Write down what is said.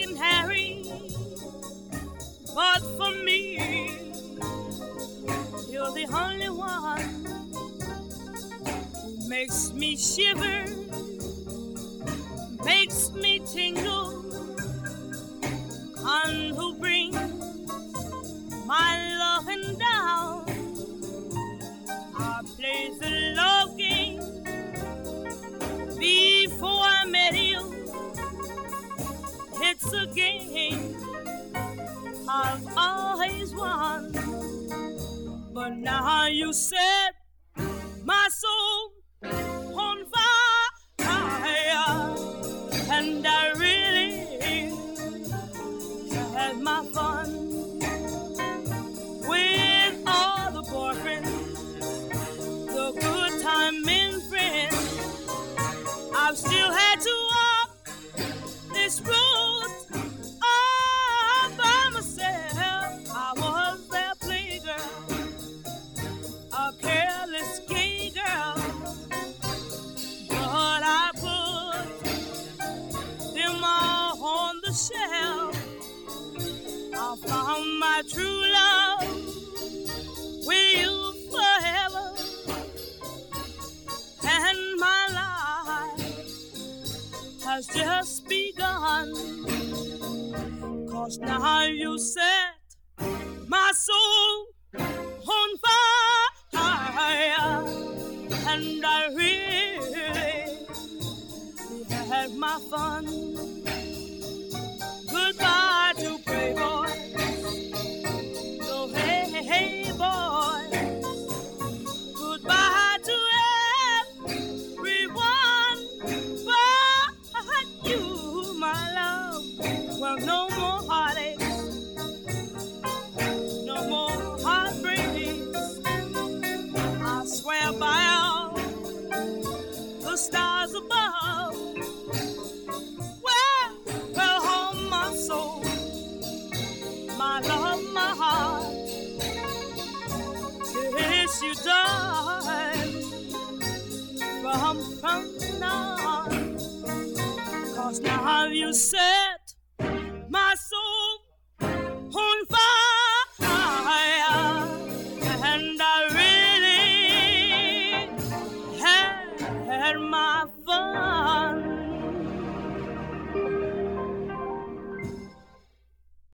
and Harry, but for me, you're the only one who makes me shiver, makes me tingle, and who brings my loving down. I played the love game before I met you. It's a game I've always won, but now you set my soul on fire, and I really had my fun with all the boyfriends, the good timing friends. I've still had to walk this road all by myself. I was their playgirl, a careless gay girl, but I put them all on the shelf. I found my true love with you forever, and my life has just begun. 'Cause now you set my soul on fire, and I really had my fun. Goodbye to Playboy, so hey, hey, boy. Goodbye to everyone but you, my love. Well, no more heartaches, no more heartbreaks. I swear by all the stars above. Well, hold my soul, my love, my heart, kiss you, darling, from now on. 'Cause now you said